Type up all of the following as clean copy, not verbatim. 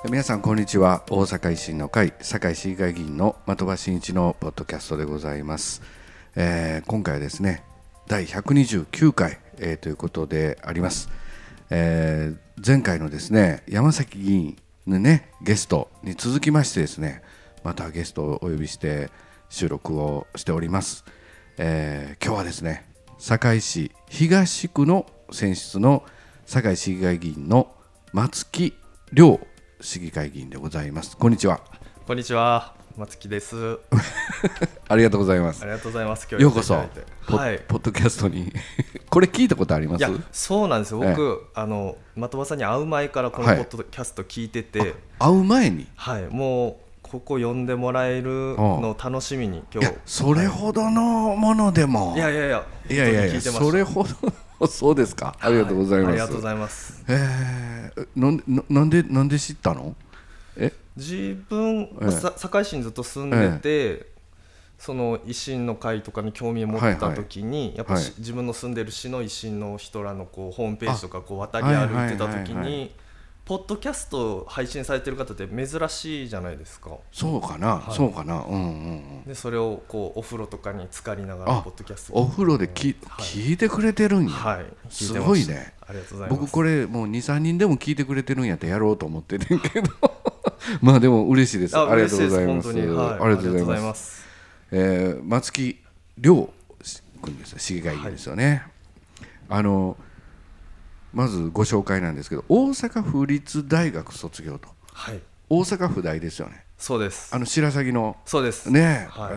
皆さんこんにちは。大阪維新の会堺市議会議員の的場真一のポッドキャストでございます。今回はですね第129回、ということであります。前回のですね山崎議員のねゲストに続きましてですね、またゲストをお呼びして収録をしております。今日はですね堺市東区の選出の堺市議会議員の松木亮市議会議員でございます。こんにちは。 こんにちは、松木です。 ありがとうございます。 ありがとうございます。 ようこそポはい、 ッドキャストにこれ聞いたことあります？ いや、そうなんですよ。僕、的場さんに会う前からこのポッドキャスト聞いてて、 会う前に、 はい、もうここ呼んでもらえるのを楽しみに今日。 いや、それほどのものでも、 いや聞いてました。 それほどそうですか。ありがとうございます。 ありがとうございます。 なんで知ったの？ 自分、堺市にずっと住んでて、その維新の会とかに興味を持った時に、やっぱ自分の住んでる市の維新の人らのこうホームページとかこう渡り歩いてた時に、ポッドキャスト配信されてる方って珍しいじゃないですか。そうかな、そうかな、でそれをこうお風呂とかに浸かりながらポッドキャストお風呂で聞いてくれてるんや。 はい、 すごいね。 ありがとうございます。 僕これもう 2,3 人でも聞いてくれてるんやってやろうと思ってるけどまあでも嬉しいです。ありがとうございます。 本当に、はい、 ありがとうございます。松木亮君です。市議会議員ですよね。まずご紹介なんですけど、大阪府立大学卒業と、はい、大阪府大ですよね。 そうです。 白鷺のそうですね、 はい、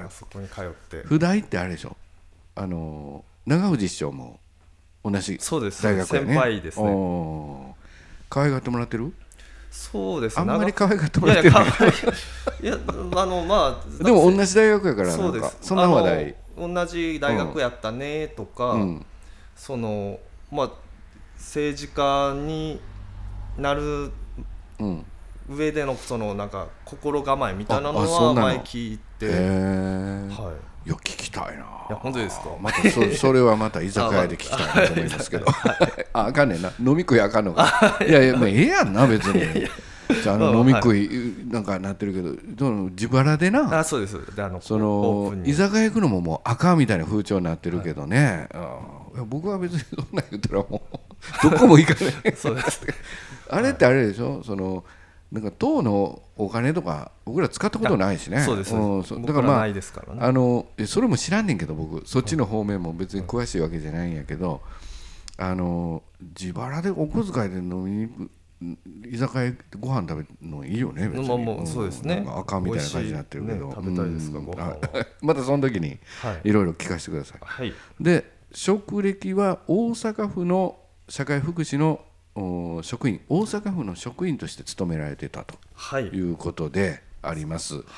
そこに通って。 府大ってあれでしょ、長藤市長も同じ大学やね。 先輩ですね。 可愛がってもらってる？ そうです。 あんまり可愛がってもらってる。 いやまあでも同じ大学やから、 そうです。 そんな話題。 同じ大学やったねとか、そのまあ政治家になる上でのそのなんか心構えみたいなのは前聞いて、はい。 いや聞きたいな。いや本当ですか。 またそれはまた居酒屋で聞きたいなと思いますけどあかんねんな、飲み食いあかんのか。いやまあええやんな別に。じゃ飲み食いなんかなってるけど、自腹でな。 あ、そうです。 その居酒屋行くのももうあかんみたいな風潮になってるけどね。僕は別にそんな言ったらもうどこも行かないそうです。 あれってあれでしょ、そのなんか党のお金とか僕ら使ったことないしね。 そうです。だからないですからね。それも知らんねんけど、僕そっちの方面も別に詳しいわけじゃないんやけど、自腹でお小遣いで飲みに行く居酒屋でご飯食べるのいいよね別に。 もうそうですね。 赤みたいな感じになってるけど、 食べたいですかご飯は。 またその時にいろいろ聞かせてください。 はい。 で職歴は大阪府の社会福祉の職員、大阪府の職員として勤められてたということであります。はい、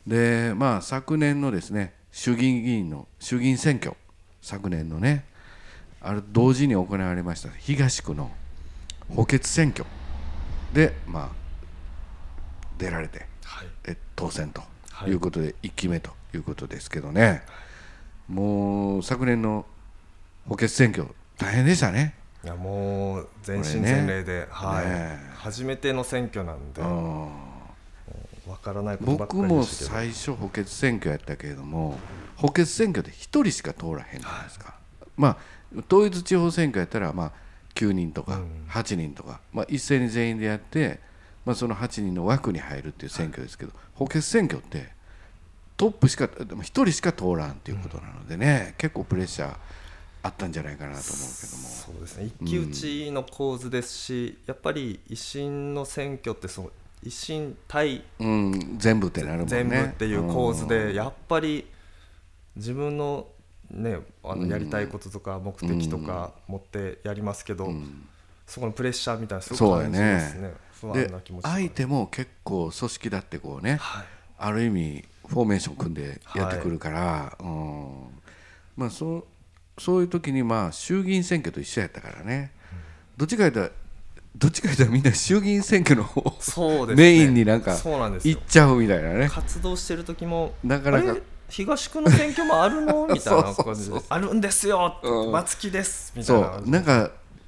でまあ昨年のですね衆議院選挙、昨年のね同時に行われました東区の補欠選挙でまあ出られて、はい、当選ということで1期目ということですけどね、もう昨年の補欠選挙大変でしたね。 いやもう全身全霊で、はい、初めての選挙なんで分からないことばっかりでしたけど、 僕も最初補欠選挙やったけれども、補欠選挙で1人しか通らへんじゃないですか。まあ統一地方選挙やったらまあ9人とか8人とか、まあ、一斉に全員でやって、まあ、その8人の枠に入るっていう選挙ですけど、補欠選挙ってトップしか1人しか通らんっていうことなのでね、結構プレッシャーあったんじゃないかなと思うけども。 そうですね、一騎打ちの構図ですし、やっぱり維新の選挙ってその維新対、 全部ってなるもんね。 全部っていう構図で、やっぱり自分のね、やりたいこととか目的とか持ってやりますけど、そこのプレッシャーみたいなすごく感じますね。不安な気持ち。で相手も結構組織だってこうね、ある意味フォーメーション組んでやってくるから、まあそういう時にまあ衆議院選挙と一緒やったからね、どっちか言ったらみんな衆議院選挙の方メインになんか行っちゃうみたいなね。 活動してる時もなかなか東区の選挙もあるのみたいな感じであるんですよ、松木ですみたいな。 そうなんか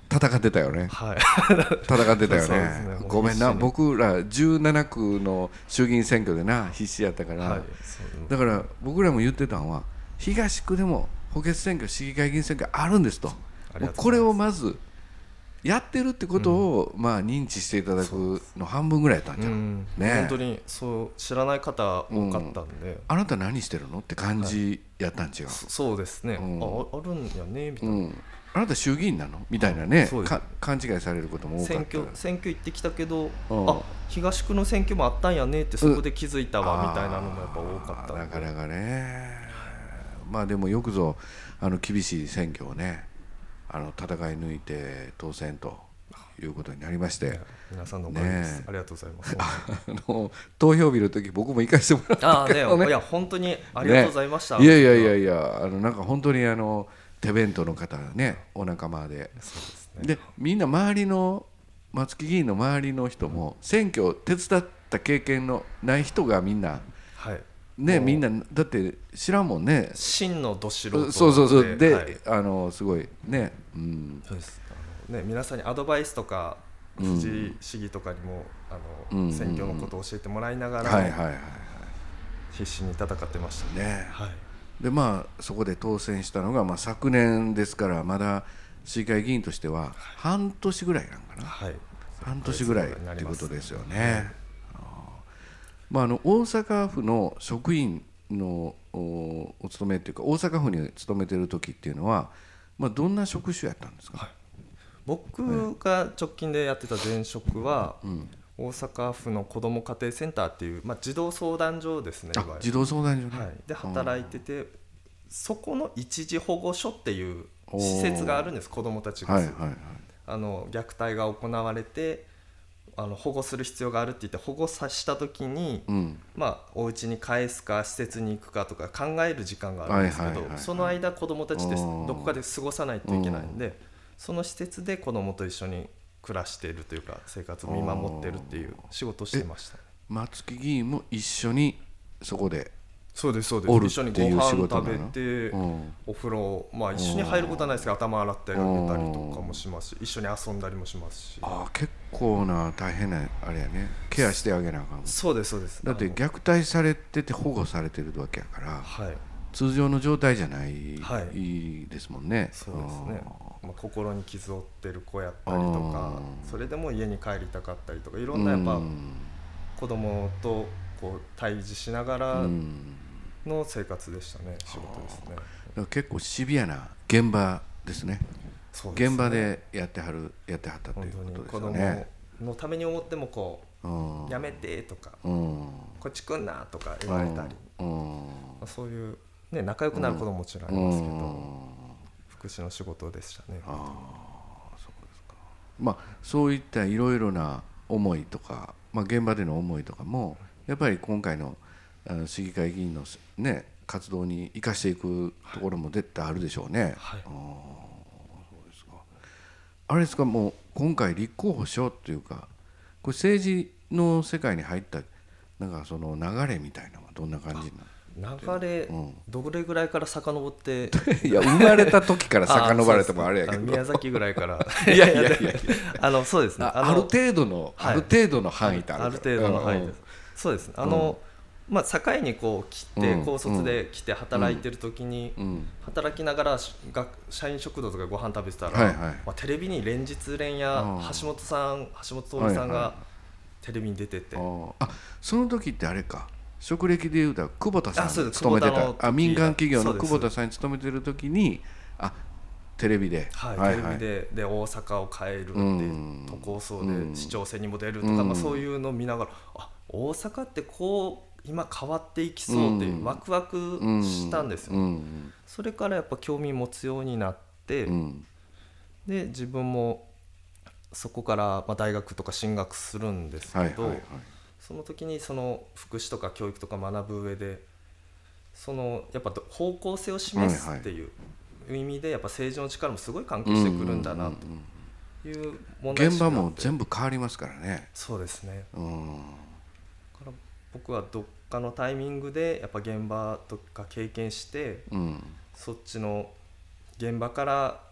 戦ってたよね、 はい、 戦ってたよね。 ね、 ごめんな、僕ら17区の衆議院選挙でな必死やったから、はい、だから僕らも言ってたのは東区でも補欠選挙市議会議員選挙あるんですと、これをまずやってるってことを、まあ認知していただくの半分ぐらいやったんじゃん、ね、 本当にそう知らない方多かったんで、 あなた何してるのって感じやったん違う、 そうですね、あるんやねみたいな、 あなた衆議院なのみたいなね、勘違いされることも多かった。 選挙行ってきたけど、東区の選挙もあったんやねってそこで気づいたわみたいなのもやっぱ多かったんで、 なかなかね、まあでもよくぞ厳しい選挙をね戦い抜いて当選ということになりまして、 皆さんのおかげです、ありがとうございます。 投票日の時僕も行かせてもらったけどね、 いや本当にありがとうございました、 いやなんか本当に手弁当の方ね、お仲間で、でみんな周りの松木議員の周りの人も選挙を手伝った経験のない人がみんな、ね、みんなだって知らんもんね、 真のど素人そうで、すごいね、 そうですね、皆さんにアドバイスとか藤井市議とかにも選挙のことを教えてもらいながら必死に戦ってましたね。 でまあそこで当選したのが、まあ、昨年ですからまだ市議会議員としては半年ぐらいなんかな、半年ぐらいっていうことですよね。まあ、大阪府の職員のお勤めっていうか大阪府に勤めてる時っていうのは、まあ、どんな職種やったんですか？ 僕が直近でやってた前職は、大阪府の子ども家庭センターっていう、児童相談所ですね。 児童相談所ね、 で働いてて、そこの一時保護所っていう施設があるんです。子どもたちが、虐待が行われて保護する必要があるって言って保護させた時に、お家に帰すか施設に行くかとか考える時間があるんですけど、その間子どもたちでどこかで過ごさないといけないんで、その施設で子どもと一緒に暮らしているというか生活を見守ってるっていう仕事をしてました。 松木議員も一緒にそこでそうです一緒にご飯食べて、お風呂、一緒に入ることはないですけど頭洗ってあげたりとかもしますし、一緒に遊んだりもしますし、 結構な大変なあれやね、ケアしてあげなあかん。 そうですだって虐待されてて保護されてるわけやから、通常の状態じゃないですもんね。 そうですね、心に傷を負ってる子やったりとか、それでも家に帰りたかったりとか、いろんなやっぱ子供とこう対峙しながらの生活でしたね、仕事ですね。 結構シビアな現場ですね。現場でやってはったということですよね。 子供のために思ってもこうやめてとか、こっち来んなとか言われたり、そういうね、仲良くなることももちろんありますけど、福祉の仕事でしたね。 そうですか。そういったいろいろな思いとか、現場での思いとかもやっぱり今回の市議会議員の、ね、活動に生かしていくところも絶対あるでしょうね。そうですか。あれですか、もう今回立候補しようっていうか、これ政治の世界に入ったなんかその流れみたいなのはどんな感じになる？ 流れ、どれぐらいから遡っていや生まれた時から遡られてもあれやけど、 宮崎ぐらいからいやそうですね、 ある程度の範囲ってある程度の範囲です。そうですね、堺にこう来て高卒で来て働いてる時に、働きながら社員食堂とかご飯食べてたら、テレビに連日連夜橋本徹さんがテレビに出てて、 その時ってあれか、職歴でいうと久保田さんに勤めてた、民間企業の久保田さんに勤めてる時にテレビで、 テレビで大阪を変えるっていう都構想で市長選にも出るとか、そういうのを見ながら、大阪ってこう今変わっていきそうってワクワクしたんですよ。それからやっぱ興味持つようになって、で自分もそこから大学とか進学するんですけど、その時にその福祉とか教育とか学ぶ上でそのやっぱ方向性を示すっていう意味でやっぱ政治の力もすごい関係してくるんだなという問題意識があって、 現場も全部変わりますからね。 そうですね。だから僕はどっかのタイミングでやっぱ現場とか経験して、そっちの現場から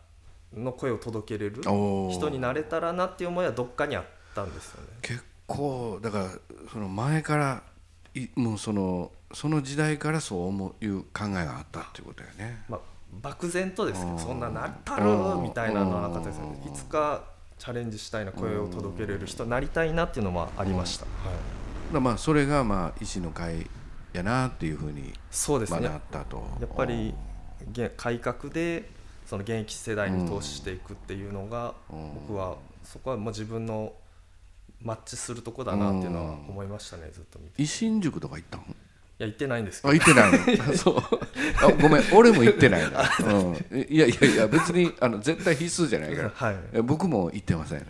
の声を届けれる人になれたらなっていう思いはどっかにあったんですよね。 結構だからその前からもうその時代からそういう考えがあったっていうことよね。 まあ、漠然とですけどそんななったるみたいなのはなかったですね。いつかチャレンジしたいな、声を届けれる人になりたいなっていうのはありました。はい、 まあそれがまあ維新の会やなっていうふうになったと。 やっぱり改革でその現役世代に投資していくっていうのが、僕はそこはもう自分のマッチするとこだなっていうのは思いましたね。ずっと見て。 維新塾とか行ったん？ いや行ってないんですけど。 行ってないそうごめん俺も行ってないな、いや別に絶対必須じゃないから、はい、僕も行ってませんね。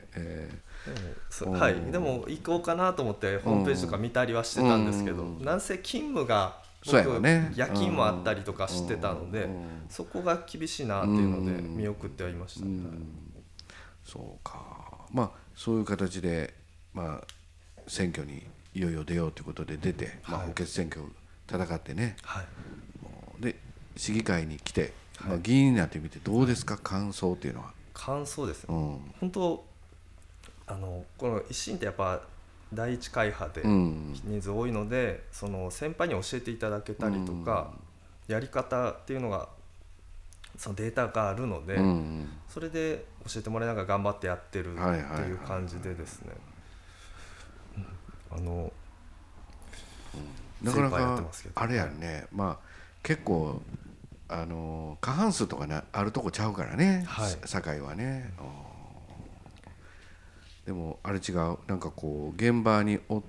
はい、でも行こうかなと思ってホームページとか見たりはしてたんですけど、なんせ勤務が僕夜勤もあったりとかしてたので、そこが厳しいなっていうので見送ってはいました。 そうか。まあそういう形でまあ選挙にいよいよ出ようということで出て、まあ、補欠選挙戦ってね、はい、で市議会に来て、まあ、議員になってみてどうですか、感想っていうのは。 感想ですね、本当この維新ってやっぱ第一会派で人数多いので、その先輩に教えていただけたりとか、やり方っていうのがそのデータがあるので、それで教えてもらいながら頑張ってやってるっていう感じでですね、 なかなかあれやね、まあ結構過半数とかあるとこちゃうからね、堺はね。でもあれ違う、なんかこう現場におって、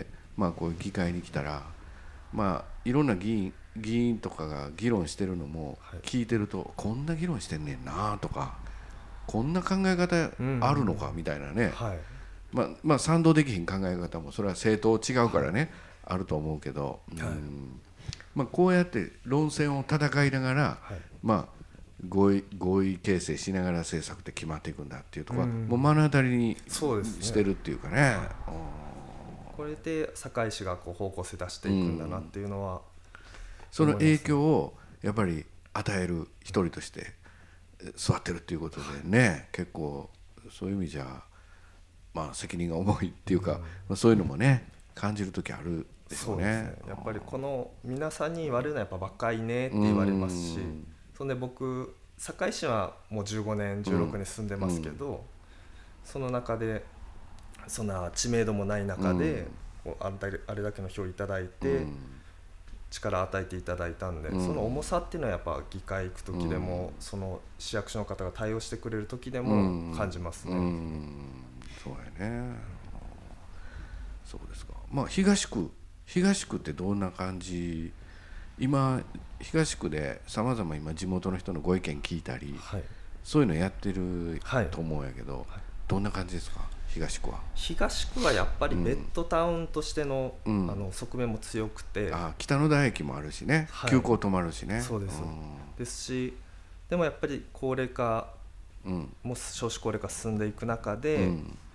まあこういう議会に来たら、まあいろんな議員とかが議論してるのも聞いてると、こんな議論してんねんなとか、こんな考え方あるのかみたいなね。まあ賛同できひん考え方もそれは政党違うからね、あると思うけど、まあこうやって論戦を戦いながら、まあ合意形成しながら政策って決まっていくんだっていうところはもう目の当たりにしてるっていうかね。 これで堺市がこう方向性出していくんだなっていうのは、 その影響をやっぱり与える一人として座ってるっていうことでね、結構そういう意味じゃまあ責任が重いっていうか、そういうのもね感じる時あるでしょうね。 やっぱりこの皆さんに言われるのはやっぱ若いねって言われますし、そんで僕堺市はもう15年16年住んでますけど、その中でそんな知名度もない中でこうあれだけの票をいただいて力を与えていただいたんで、その重さっていうのはやっぱ議会行く時でも、その市役所の方が対応してくれる時でも感じますね。 そうやね。そうですか。まあ東区ってどんな感じ？今東区でさまざま今地元の人のご意見聞いたり、そういうのやってると思うんやけど、どんな感じですか東区は？ 東区はやっぱりベッドタウンとしての、側面も強くて、 北野田駅もあるしね、急行止まるしね。 そうです、ですし、でもやっぱり高齢化も少子高齢化進んでいく中で、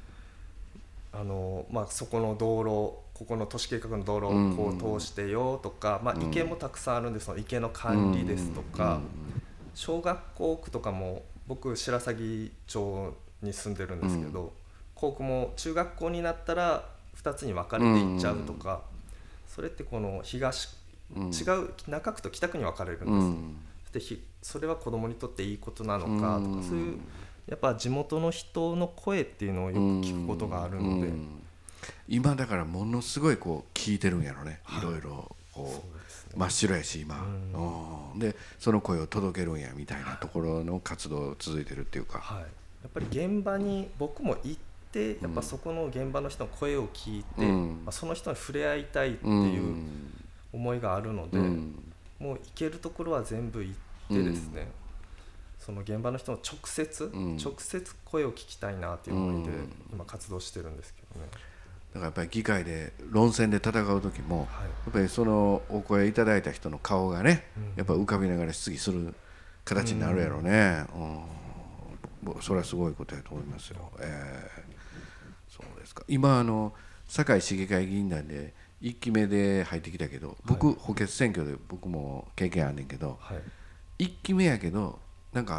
まあ、そこの道路、ここの都市計画の道路をこう通してよとか、まあ、池もたくさんあるんで、その池の管理ですとか、小学校区とかも僕白鷺町に住んでるんですけど、校区も中学校になったら2つに分かれていっちゃうとか、それってこの違う中区と北区に分かれるんです。でそれは子どもにとっていいことなのかとか、そういうやっぱ地元の人の声っていうのをよく聞くことがあるので、 今だからものすごいこう聞いてるんやろね、いろいろこう真っ白やし今、でその声を届けるんやみたいなところの活動続いてるっていうか、 やっぱり現場に僕も行って、やっぱそこの現場の人の声を聞いて、その人に触れ合いたいっていう思いがあるので、もう行けるところは全部行ってですね、その現場の人の直接声を聞きたいなという思いで今活動してるんですけどね。 だからやっぱり議会で論戦で戦う時も、やっぱりそのお声いただいた人の顔がね、やっぱ浮かびながら質疑する形になるやろうね。それはすごいことやと思いますよ。そうですか。今堺市議会議員団で1期目で入ってきたけど、僕補欠選挙で僕も経験あんねんけど、1期目やけどなんか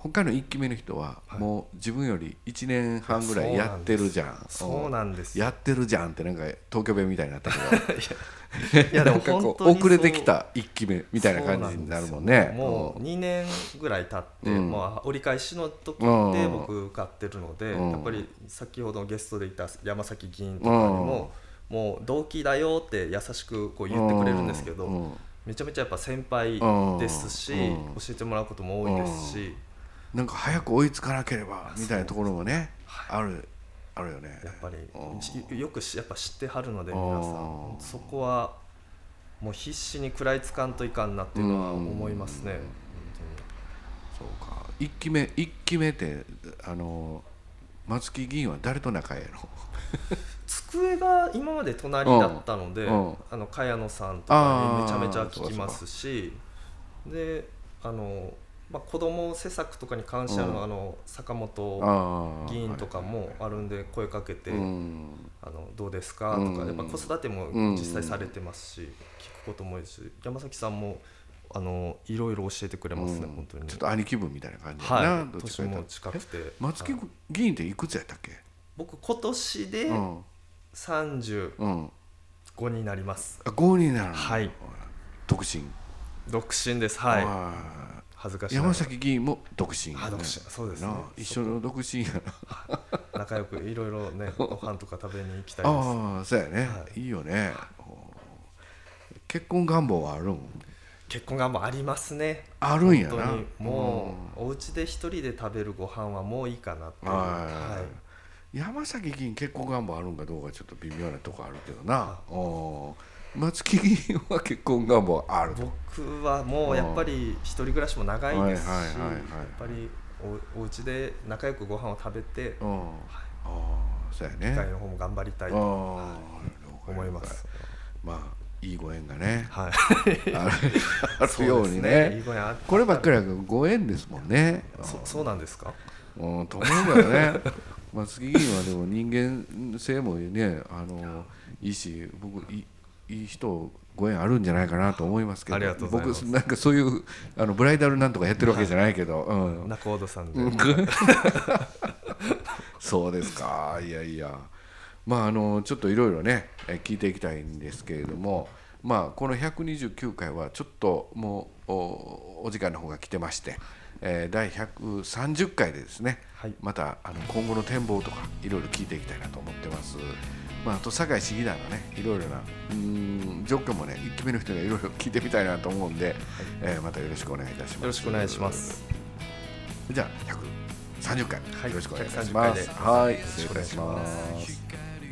他の1期目の人はもう自分より1年半ぐらいやってるじゃん。 そうなんです。 やってるじゃんってなんか東京弁みたいになったけどいやでも本当に遅れてきた1期目みたいな感じになるもんね。 もう2年ぐらい経って、折り返しの時で僕受かってるので、やっぱり先ほどゲストでいた山崎議員とかにももう同期だよって優しくこう言ってくれるんですけど、めちゃめちゃやっぱ先輩ですし、教えてもらうことも多いですし、 なんか早く追いつかなければみたいなところもね、あるよね。 やっぱりよくやっぱ知ってはるので、皆さんそこはもう必死に食らいつかんといかんなっていうのは思いますね。 そうか。1期目って松木議員は誰と仲いいの？ 机が今まで隣だったので、茅野さんとかにめちゃめちゃ聞きますし、で子ども施策とかに関しての坂本議員とかもあるんで声かけて、どうですかとか、やっぱ子育ても実際されてますし、聞くことも多いし、山崎さんもいろいろ教えてくれますね。本当にちょっと兄貴分みたいな感じだな。 年も近くて。 松木議員っていくつやったっけ？ 僕今年で35になります。 5になるの？ はい。 独身です。 はい。恥ずかしい。 山崎議員も独身。 独身。そうですね。 一緒の独身やな。仲良くいろいろね、ご飯とか食べに行きたいです。 ああ、そうやね。いいよね。結婚願望はあるん？ 結婚願望ありますね。 あるんやな。 本当にもうお家で一人で食べるご飯はもういいかなっていう。はい。 山崎議員結婚願望あるんかどうかちょっと微妙なとこあるけどな。松木議員は結婚願望ある？ 僕はもうやっぱり一人暮らしも長いですし、やっぱりお家で仲良くご飯を食べて、 そうやね。 機会の方も頑張りたいと思います。 まあいいご縁がね、 あるようにね。こればっかりはご縁ですもんね。 そうなんですか？ と思うからね。松木議員はでも人間性もね、いいし、僕いい人ご縁あるんじゃないかなと思いますけど、僕なんかそういうブライダルなんとかやってるわけじゃないけど、 仲人さんでそうですか。いやいや、まあちょっといろいろね聞いていきたいんですけれども、まあこの129回はちょっともうお時間の方が来てまして、第130回でですね、また今後の展望とかいろいろ聞いていきたいなと思ってます。あと堺市議団のねいろいろな状況もね1期目の人がいろいろ聞いてみたいなと思うんで、またよろしくお願いいたします。 よろしくお願いします。 じゃあ130回よろしくお願いします。はい、失礼いたします。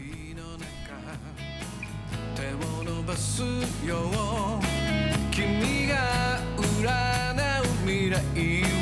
手を伸ばすよ君が占う未来